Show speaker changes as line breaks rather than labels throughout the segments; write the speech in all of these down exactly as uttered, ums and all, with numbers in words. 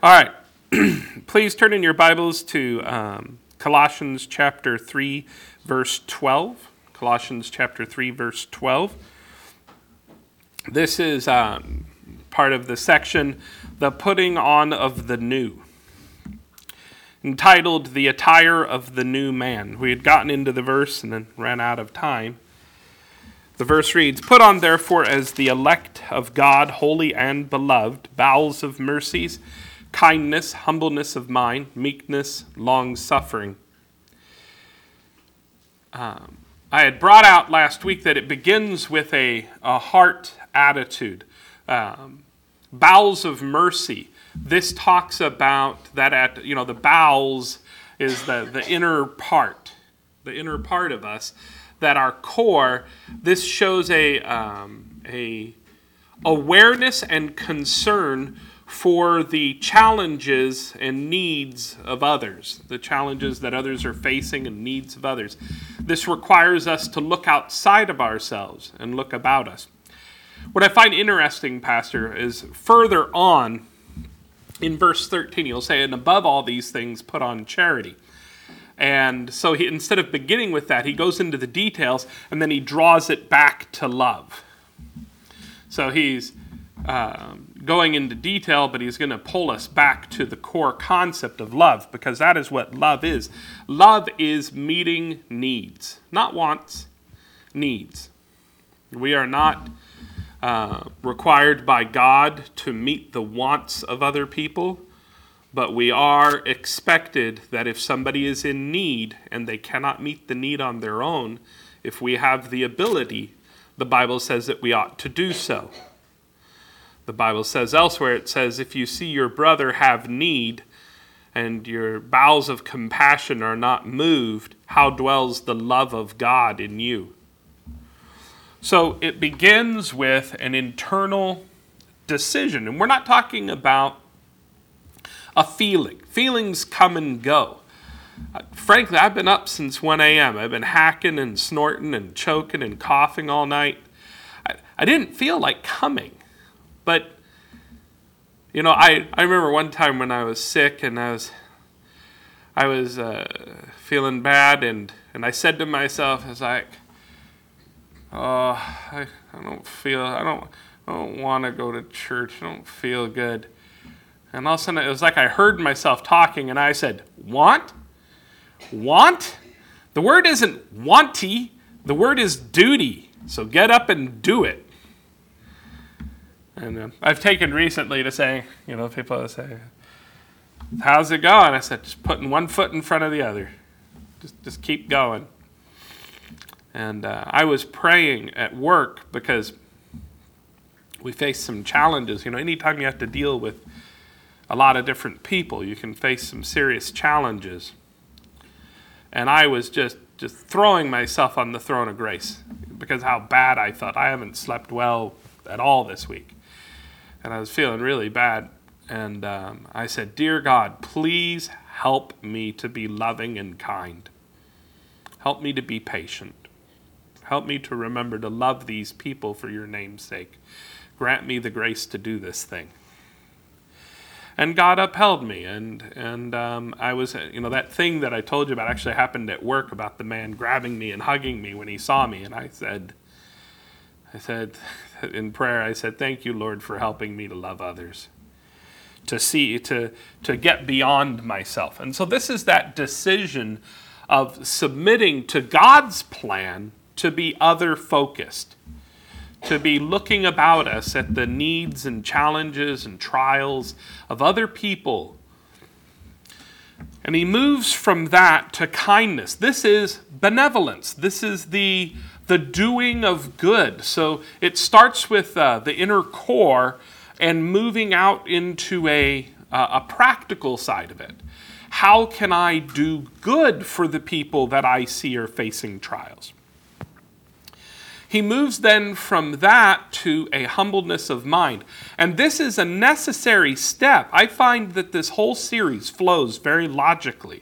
All right, please turn in your Bibles to um, Colossians chapter three, verse twelve. Colossians chapter three, verse twelve. This is um, part of the section, The Putting On of the New, entitled The Attire of the New Man. We had gotten into the verse and then ran out of time. The verse reads, "Put on therefore as the elect of God, holy and beloved, bowels of mercies, kindness, humbleness of mind, meekness, long-suffering." Um, I had brought out last week that it begins with a, a heart attitude. Um, bowels of mercy. This talks about that at, you know, the bowels is the, the inner part, the inner part of us, that our core, this shows a, um, a awareness and concern for the challenges and needs of others, the challenges that others are facing and needs of others. This requires us to look outside of ourselves and look about us. What I find interesting, Pastor, is further on in verse thirteen, he'll say, "And above all these things, put on charity." And so he, instead of beginning with that, he goes into the details and then he draws it back to love. So he's um, going into detail, but he's going to pull us back to the core concept of love, because that is what love is. Love is meeting needs, not wants, needs. We are not uh, required by God to meet the wants of other people, but we are expected that if somebody is in need and they cannot meet the need on their own, if we have the ability, the Bible says that we ought to do so. The Bible says elsewhere, it says, if you see your brother have need and your bowels of compassion are not moved, how dwells the love of God in you? So it begins with an internal decision. And we're not talking about a feeling. Feelings come and go. Uh, frankly, I've been up since one a.m. I've been hacking and snorting and choking and coughing all night. I, I didn't feel like coming. But, you know, I, I remember one time when I was sick and I was I was uh, feeling bad, and, and I said to myself, I was like, oh, I, I don't feel, I don't, I don't want to go to church. I don't feel good. And all of a sudden, it was like I heard myself talking, and I said, want? Want? The word isn't wanty. The word is duty. So get up and do it. And uh, I've taken recently to say, you know, people say, how's it going? I said, just putting one foot in front of the other. Just, just keep going. And uh, I was praying at work because we face some challenges. You know, anytime you have to deal with a lot of different people, you can face some serious challenges. And I was just, just throwing myself on the throne of grace because how bad I felt. I haven't slept well at all this week. And I was feeling really bad. And um, I said, "Dear God, please help me to be loving and kind. Help me to be patient. Help me to remember to love these people for your name's sake. Grant me the grace to do this thing." And God upheld me, and and um, I was, you know, that thing that I told you about actually happened at work about the man grabbing me and hugging me when he saw me, and I said, I said in prayer, I said, "Thank you, Lord, for helping me to love others, to see, to to get beyond myself." And so this is that decision of submitting to God's plan to be other-focused, to be looking about us at the needs and challenges and trials of other people. And he moves from that to kindness. This is benevolence. This is the, the doing of good. So it starts with uh, the inner core and moving out into a, uh, a practical side of it. How can I do good for the people that I see are facing trials? He moves then from that to a humbleness of mind. And this is a necessary step. I find that this whole series flows very logically,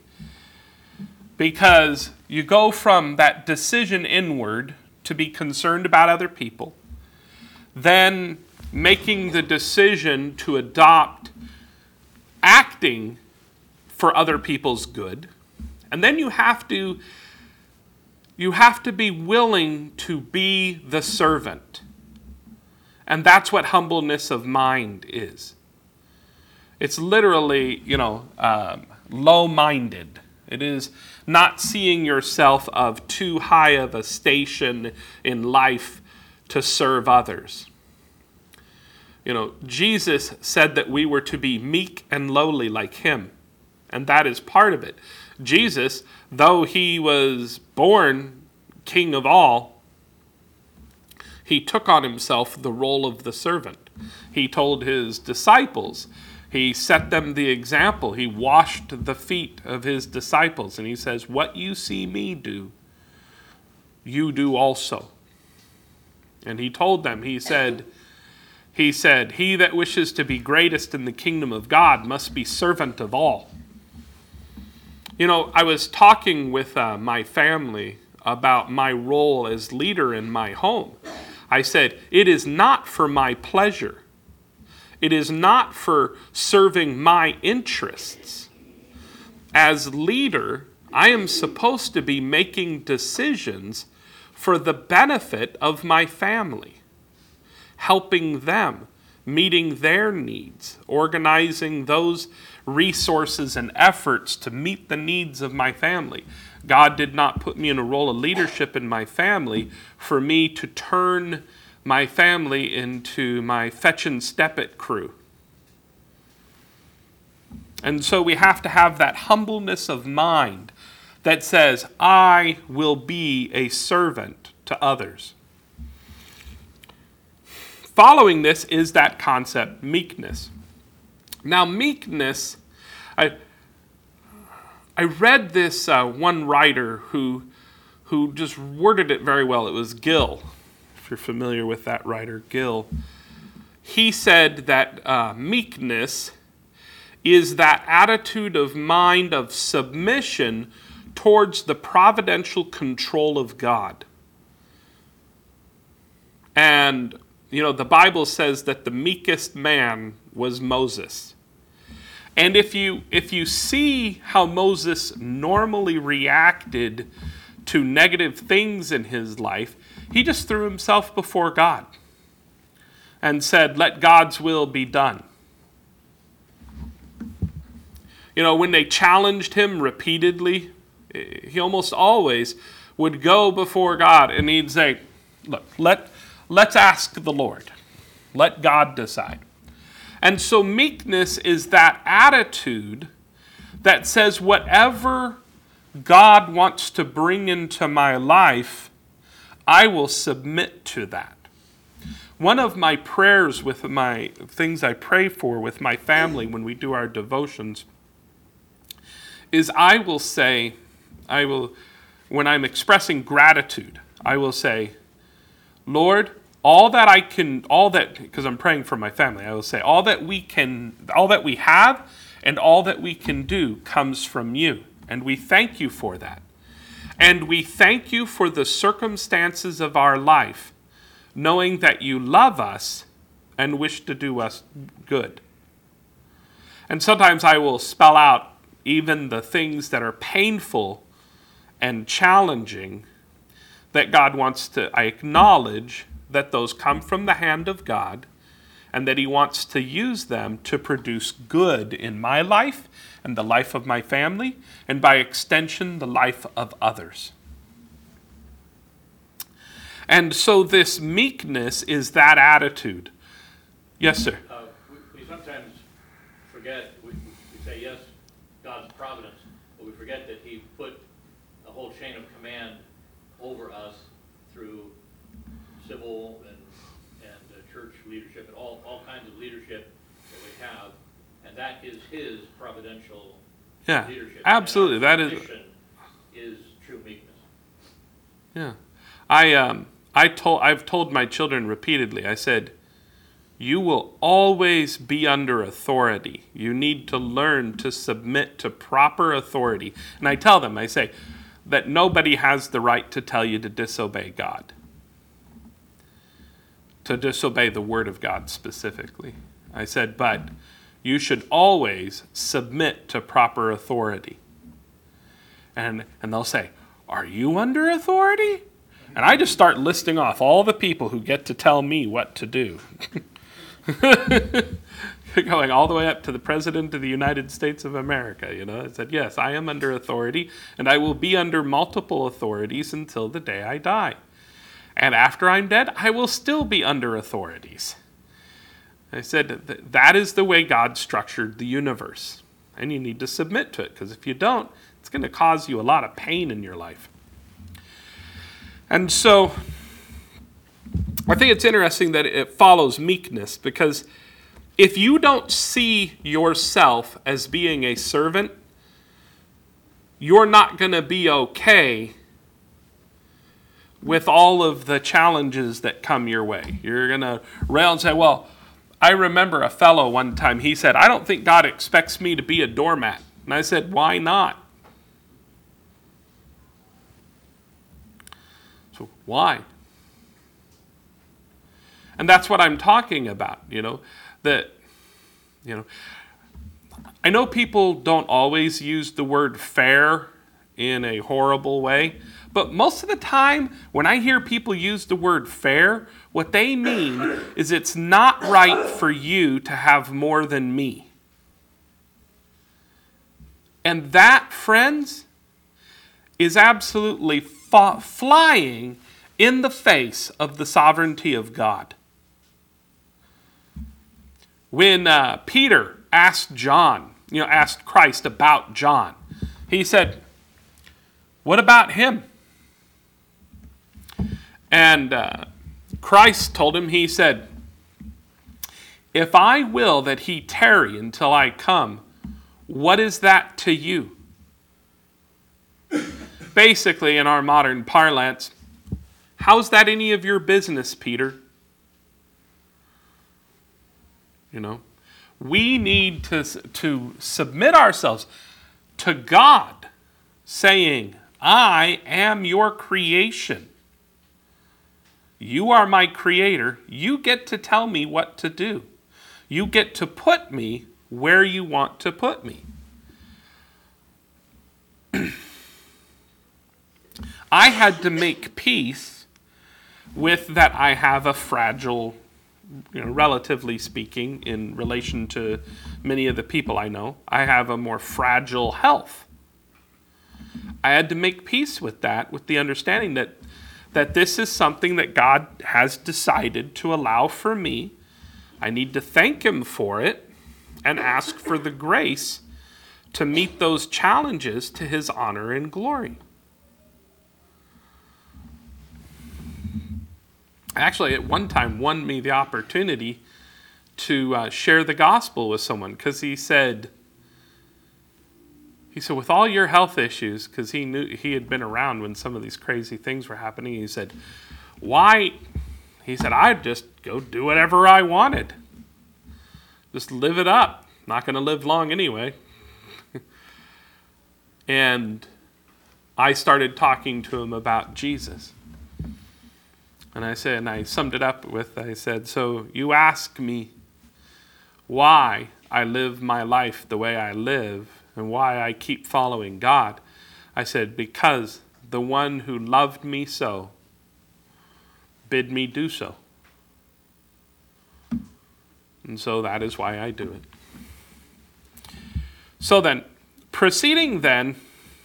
because you go from that decision inward to be concerned about other people, then making the decision to adopt acting for other people's good. And then you have to you have to be willing to be the servant. And that's what humbleness of mind is. It's literally, you know, um, low-minded. It is not seeing yourself of too high of a station in life to serve others. You know, Jesus said that we were to be meek and lowly like him. And that is part of it. Jesus, though he was born king of all, he took on himself the role of the servant. He told his disciples, he set them the example. He washed the feet of his disciples. And he says, what you see me do, you do also. And he told them, he said, he said, he that wishes to be greatest in the kingdom of God must be servant of all. You know, I was talking with uh, my family about my role as leader in my home. I said, it is not for my pleasure. It is not for serving my interests. As leader, I am supposed to be making decisions for the benefit of my family, helping them, meeting their needs, organizing those resources and efforts to meet the needs of my family. God did not put me in a role of leadership in my family for me to turn my family into my fetch and step it crew. And so we have to have that humbleness of mind that says, I will be a servant to others. Following this is that concept, meekness. Now, meekness, I, I read this uh, one writer who, who just worded it very well. It was Gill, if you're familiar with that writer, Gill. He said that uh, meekness is that attitude of mind of submission towards the providential control of God. And, you know, the Bible says that the meekest man was Moses. And if you if you see how Moses normally reacted to negative things in his life, he just threw himself before God and said, let God's will be done. You know, when they challenged him repeatedly, he almost always would go before God and he'd say, look, let, let's ask the Lord. Let God decide. And so meekness is that attitude that says whatever God wants to bring into my life, I will submit to that. One of my prayers with my things I pray for with my family when we do our devotions is I will say, I will, when I'm expressing gratitude, I will say, Lord, all that I can, all that, because I'm praying for my family, I will say, all that we can, all that we have and all that we can do comes from you. And we thank you for that. And we thank you for the circumstances of our life, knowing that you love us and wish to do us good. And sometimes I will spell out even the things that are painful and challenging that God wants to, I acknowledge that those come from the hand of God and that he wants to use them to produce good in my life and the life of my family and by extension the life of others. And so this meekness is that attitude. Yes, sir.
Uh, we, we sometimes forget, we, we say yes, God's providence, but we forget that he put a whole chain of command over us through civil and, and uh, church leadership and all, all kinds of leadership that we have, and that is his providential
yeah,
leadership.
Absolutely. That is
is true meekness.
Yeah. I um I told I've told my children repeatedly, I said, you will always be under authority. You need to learn to submit to proper authority. And I tell them, I say, that nobody has the right to tell you to disobey God. To disobey the word of God specifically. I said, but you should always submit to proper authority. And, and they'll say, are you under authority? And I just start listing off all the people who get to tell me what to do. Going all the way up to the President of the United States of America, you know. I said, yes, I am under authority, and I will be under multiple authorities until the day I die. And after I'm dead, I will still be under authorities. I said, that is the way God structured the universe. And you need to submit to it, because if you don't, it's going to cause you a lot of pain in your life. And so, I think it's interesting that it follows meekness, because if you don't see yourself as being a servant, you're not going to be okay with all of the challenges that come your way. You're going to rail and say, well, I remember a fellow one time, he said, I don't think God expects me to be a doormat. And I said, why not? So why? And that's what I'm talking about, you know, that, you know, I know people don't always use the word fair in a horrible way, but most of the time when I hear people use the word fair, what they mean is it's not right for you to have more than me. And that, friends, is absolutely fa- flying in the face of the sovereignty of God. When uh, Peter asked John, you know, asked Christ about John, he said, what about him? And uh, Christ told him, he said, if I will that he tarry until I come, what is that to you? Basically, in our modern parlance, how's that any of your business, Peter? You know, we need to, to submit ourselves to God, saying, I am your creation. You are my creator. You get to tell me what to do. You get to put me where you want to put me. I had to make peace with that I have a fragile, you know, relatively speaking, in relation to many of the people I know, I have a more fragile health. I had to make peace with that, with the understanding that that this is something that God has decided to allow for me. I need to thank him for it and ask for the grace to meet those challenges to his honor and glory. Actually, at one time, won me the opportunity to uh, share the gospel with someone, because he said, he said, with all your health issues, because he knew he had been around when some of these crazy things were happening, he said, why? He said, I'd just go do whatever I wanted. Just live it up. Not going to live long anyway. And I started talking to him about Jesus. And I said, and I summed it up with, I said, so you ask me why I live my life the way I live and why I keep following God. I said, because the one who loved me so bid me do so. And so that is why I do it. So then, proceeding then,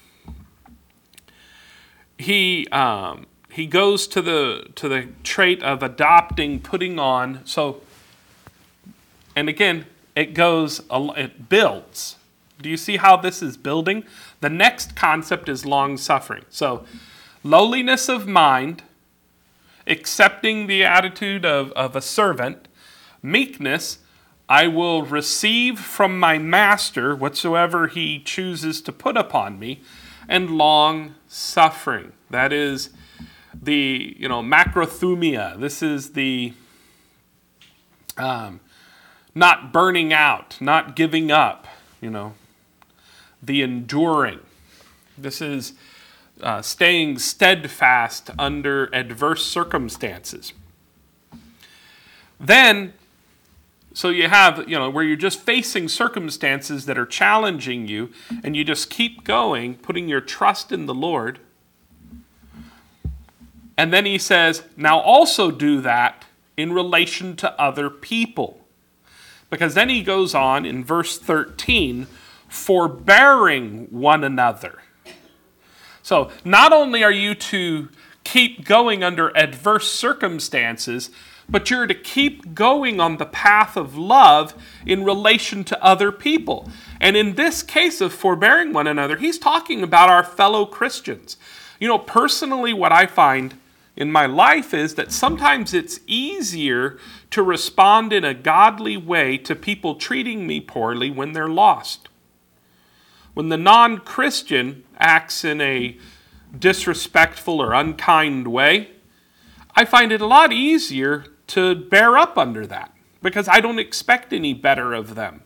he um, he goes to the to the trait of adopting, putting on. So, and again, it goes, it builds. Do you see how this is building? The next concept is long-suffering. So, lowliness of mind, accepting the attitude of, of a servant, meekness, I will receive from my master whatsoever he chooses to put upon me, and long-suffering. That is the, you know, macrothumia. This is the um, not burning out, not giving up, you know, the enduring. This is uh, staying steadfast under adverse circumstances. Then, So you have, you know, where you're just facing circumstances that are challenging you, and you just keep going, putting your trust in the Lord. And then he says, now also do that in relation to other people. Because then he goes on in verse thirteen, forbearing one another. So not only are you to keep going under adverse circumstances, but you're to keep going on the path of love in relation to other people. And in this case of forbearing one another, he's talking about our fellow Christians. You know, personally, what I find in my life is that sometimes it's easier to respond in a godly way to people treating me poorly when they're lost. When the non-Christian acts in a disrespectful or unkind way, I find it a lot easier to bear up under that because I don't expect any better of them.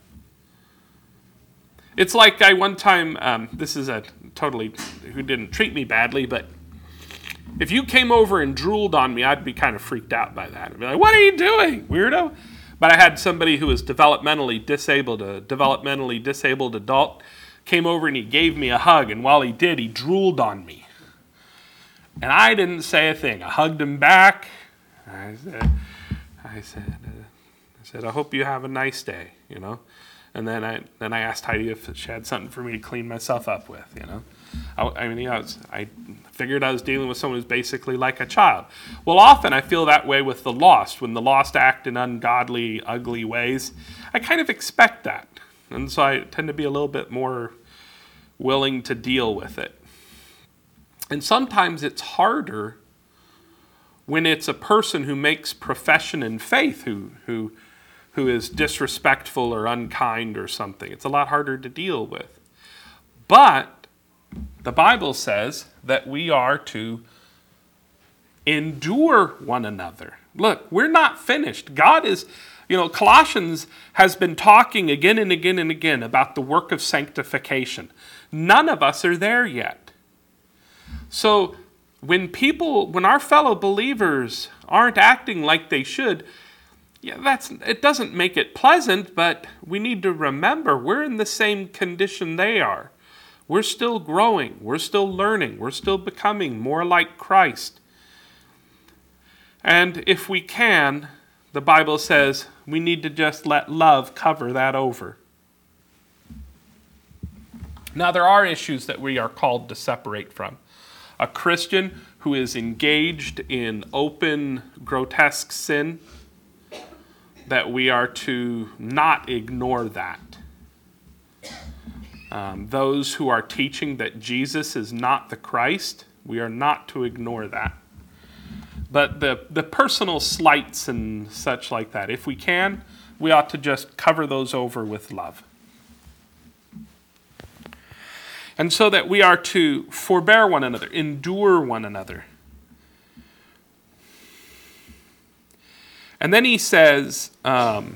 It's like I one time, um, this is a totally, who didn't treat me badly, but if you came over and drooled on me, I'd be kind of freaked out by that. I'd be like, what are you doing, weirdo? But I had somebody who was developmentally disabled, a developmentally disabled adult, came over and he gave me a hug, and while he did, he drooled on me. And I didn't say a thing. I hugged him back. I said, I said, uh, I said, I hope you have a nice day, you know. And then I then I asked Heidi if she had something for me to clean myself up with, you know. I, I mean, you know, I, was, I figured I was dealing with someone who's basically like a child. Well, often I feel that way with the lost. When the lost act in ungodly, ugly ways, I kind of expect that. And so I tend to be a little bit more willing to deal with it. And sometimes it's harder when it's a person who makes profession in faith, who who who is disrespectful or unkind or something. It's a lot harder to deal with. But the Bible says that we are to endure one another. Look, we're not finished. God is, you know, Colossians has been talking again and again and again about the work of sanctification. None of us are there yet. So when people, when our fellow believers aren't acting like they should, yeah, that's it doesn't make it pleasant, but we need to remember we're in the same condition they are. We're still growing. We're still learning. We're still becoming more like Christ. And if we can, the Bible says we need to just let love cover that over. Now, there are issues that we are called to separate from. A Christian who is engaged in open, grotesque sin, that we are to not ignore that. Um, those who are teaching that Jesus is not the Christ, we are not to ignore that. But the, the personal slights and such like that, if we can, we ought to just cover those over with love. And so that we are to forbear one another, endure one another. And then he says, um,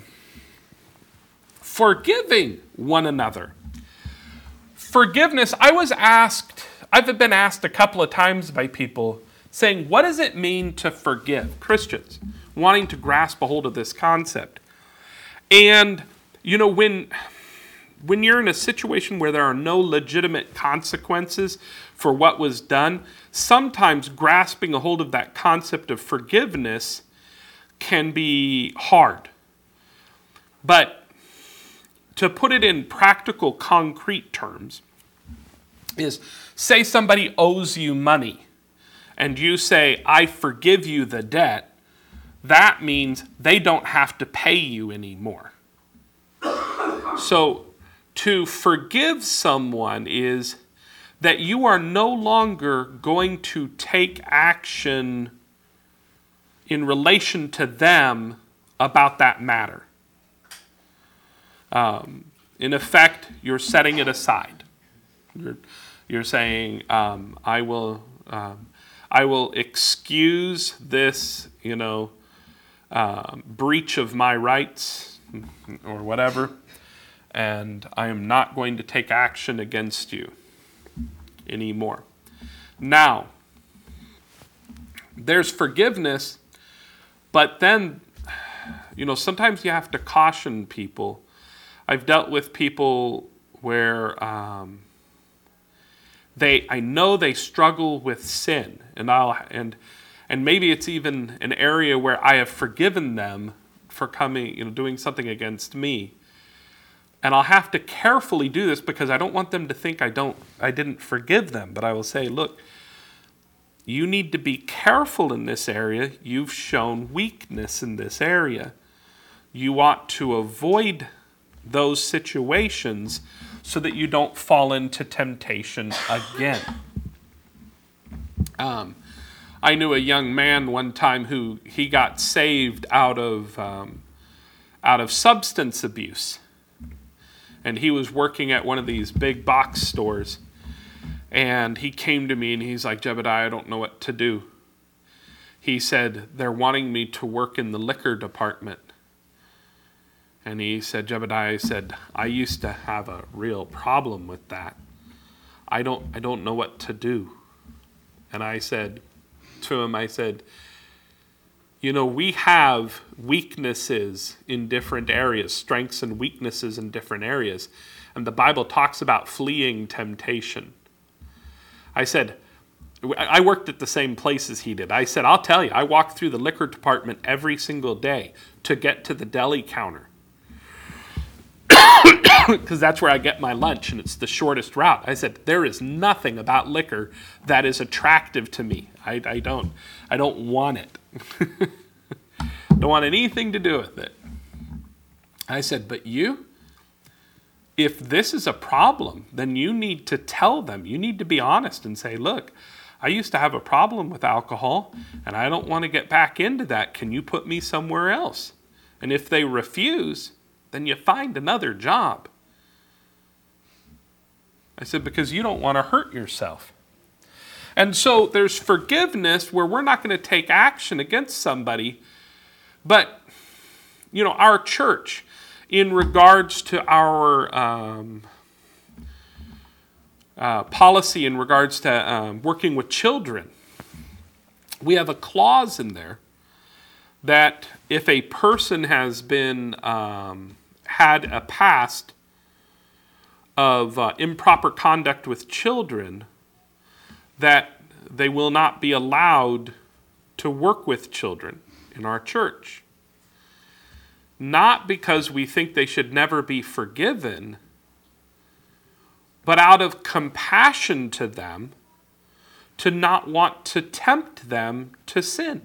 forgiving one another. Forgiveness, I was asked, I've been asked a couple of times by people saying, what does it mean to forgive? Christians wanting to grasp a hold of this concept. And, you know, when... When you're in a situation where there are no legitimate consequences for what was done, sometimes grasping a hold of that concept of forgiveness can be hard. But to put it in practical, concrete terms, is say somebody owes you money and you say, I forgive you the debt, that means they don't have to pay you anymore. So, to forgive someone is that you are no longer going to take action in relation to them about that matter. Um, in effect, you're setting it aside. You're, you're saying, um, I will, um, I will excuse this, you know, uh, breach of my rights or whatever. And I am not going to take action against you anymore. Now, there's forgiveness, but then you know, sometimes you have to caution people. I've dealt with people where um, they, I know they struggle with sin, and I'll, and and maybe it's even an area where I have forgiven them for coming, you know, doing something against me. And I'll have to carefully do this because I don't want them to think I don't, I didn't forgive them. But I will say, look, you need to be careful in this area. You've shown weakness in this area. You ought to avoid those situations so that you don't fall into temptation again. Um, I knew a young man one time who he got saved out of um, out of substance abuse. And he was working at one of these big box stores. And he came to me and he's like, Jebediah, I don't know what to do. He said, they're wanting me to work in the liquor department. And he said, Jebediah, he said, I used to have a real problem with that. I don't, I don't know what to do. And I said to him, I said, you know, we have weaknesses in different areas, strengths and weaknesses in different areas. And the Bible talks about fleeing temptation. I said, I worked at the same place as he did. I said, I'll tell you, I walked through the liquor department every single day to get to the deli counter. Because that's where I get my lunch, and it's the shortest route. I said, there is nothing about liquor that is attractive to me. I, I don't, I don't want it. Don't want anything to do with it. I said, but you, if this is a problem, then you need to tell them. You need to be honest and say, look, I used to have a problem with alcohol, and I don't want to get back into that. Can you put me somewhere else? And if they refuse, then you find another job. I said, because you don't want to hurt yourself. And so there's forgiveness where we're not going to take action against somebody. But, you know, our church, in regards to our um, uh, policy in regards to um, working with children, we have a clause in there that if a person has been um, had a past of uh, improper conduct with children, that they will not be allowed to work with children in our church. Not because we think they should never be forgiven, but out of compassion to them, to not want to tempt them to sin.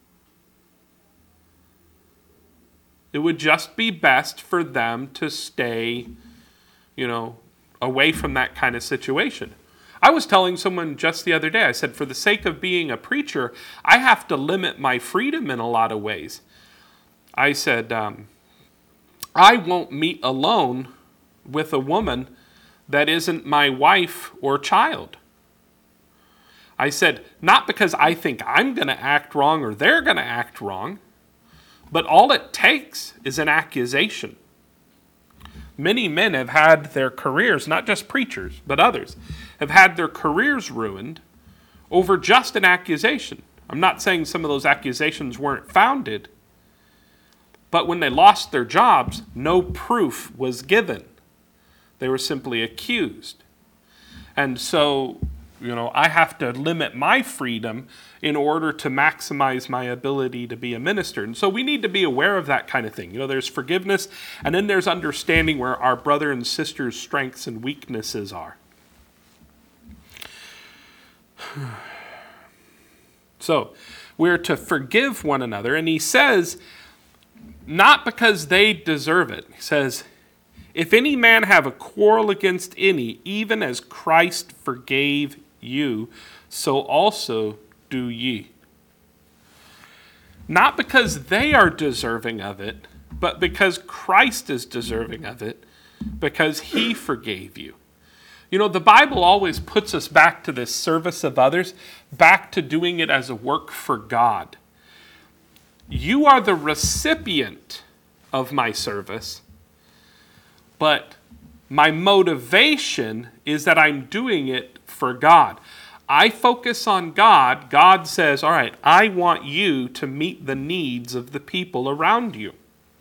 It would just be best for them to stay, you know, away from that kind of situation. I was telling someone just the other day, I said, for the sake of being a preacher, I have to limit my freedom in a lot of ways. I said, um, I won't meet alone with a woman that isn't my wife or child. I said, not because I think I'm going to act wrong or they're going to act wrong, but all it takes is an accusation. Many men have had their careers, not just preachers, but others, have had their careers ruined over just an accusation. I'm not saying some of those accusations weren't founded, but when they lost their jobs, no proof was given. They were simply accused. And so, you know, I have to limit my freedom in order to maximize my ability to be a minister. And so we need to be aware of that kind of thing. You know, there's forgiveness, and then there's understanding where our brother and sister's strengths and weaknesses are. So, we're to forgive one another, and he says, not because they deserve it. He says, if any man have a quarrel against any, even as Christ forgave you, so also do ye. Not because they are deserving of it, but because Christ is deserving of it, because he forgave you. You know, the Bible always puts us back to this service of others, back to doing it as a work for God. You are the recipient of my service, but my motivation is that I'm doing it for God. I focus on God. God says, all right, I want you to meet the needs of the people around you.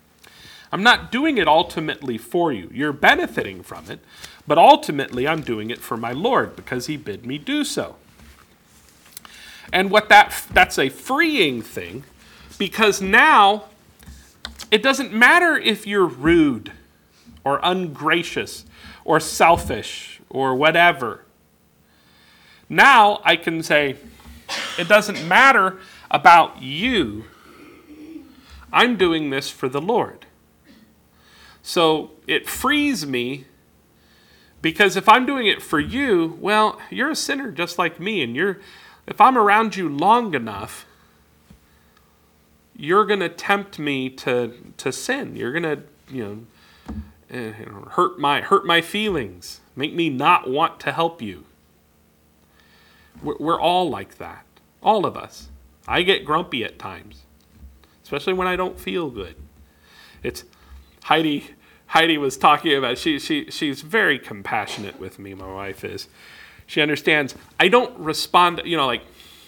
I'm not doing it ultimately for you. You're benefiting from it, but ultimately I'm doing it for my Lord because he bid me do so. And what that that's a freeing thing, because now it doesn't matter if you're rude or ungracious or selfish or whatever. Now I can say, it doesn't matter about you. I'm doing this for the Lord. So it frees me, because if I'm doing it for you, well, you're a sinner just like me, and you're if I'm around you long enough, you're going to tempt me to to sin. You're going to, you know, uh, hurt my hurt my feelings, make me not want to help you. We're, we're all like that, all of us. I get grumpy at times, especially when I don't feel good. It's Heidi. Heidi was talking about. She she she's very compassionate with me. My wife is. She understands. I don't respond. You know, like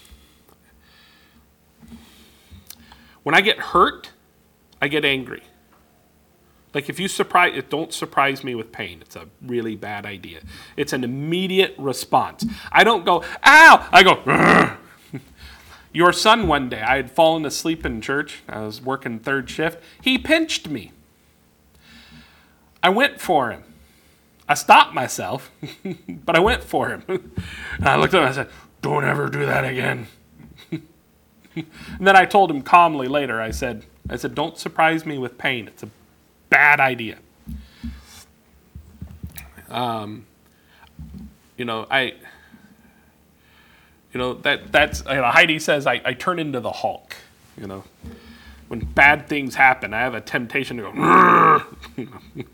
when I get hurt, I get angry. Like if you surprise, don't surprise me with pain. It's a really bad idea. It's an immediate response. I don't go, ow! I go, Rrr. Your son one day, I had fallen asleep in church. I was working third shift. He pinched me. I went for him. I stopped myself, but I went for him. And I looked at him and I said, don't ever do that again. And then I told him calmly later, I said, I said, don't surprise me with pain. It's a bad idea. Um, you know, I, you know, that that's, you know, Heidi says I, I turn into the Hulk, you know. When bad things happen, I have a temptation to go,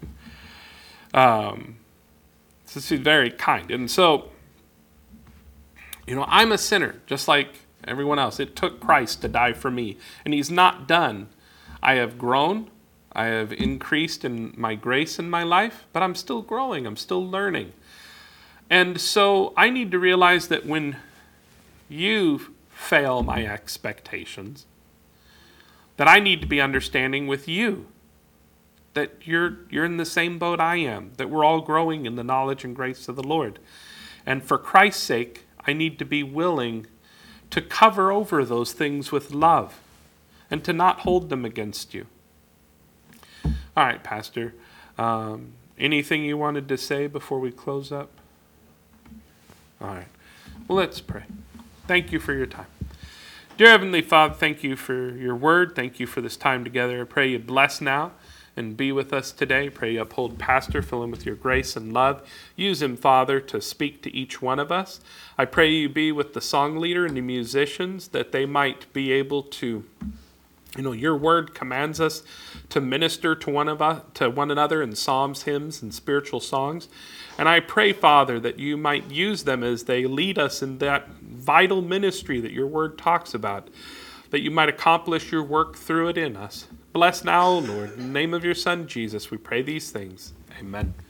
um, so she's very kind. And so, you know, I'm a sinner, just like everyone else. It took Christ to die for me, and he's not done. I have grown. I have increased in my grace in my life, but I'm still growing. I'm still learning. And so I need to realize that when you fail my expectations, that I need to be understanding with you, that you're you're in the same boat I am, that we're all growing in the knowledge and grace of the Lord. And for Christ's sake, I need to be willing to cover over those things with love and to not hold them against you. All right, Pastor. Um, anything you wanted to say before we close up? All right. Well, let's pray. Thank you for your time. Dear Heavenly Father, thank you for your word. Thank you for this time together. I pray you bless now and be with us today. Pray you uphold Pastor, fill him with your grace and love. Use him, Father, to speak to each one of us. I pray you be with the song leader and the musicians, that they might be able to, you know, your word commands us to minister to one of us, to one another in psalms, hymns, and spiritual songs. And I pray, Father, that you might use them as they lead us in that vital ministry that your word talks about, that you might accomplish your work through it in us. Bless now, O Lord. In the name of your Son, Jesus, we pray these things. Amen.